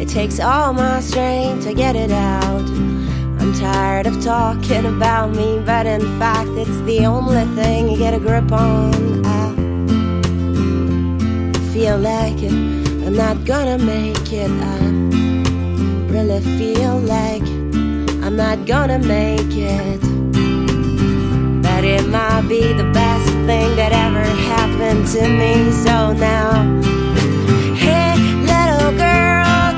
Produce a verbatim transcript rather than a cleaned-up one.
It takes all my strength to get it out. I'm tired of talking about me, but in fact it's the only thing you get a grip on. I feel like it, I'm not gonna make it. I really feel like I'm not gonna make it. But it might be the best thing that ever happened to me.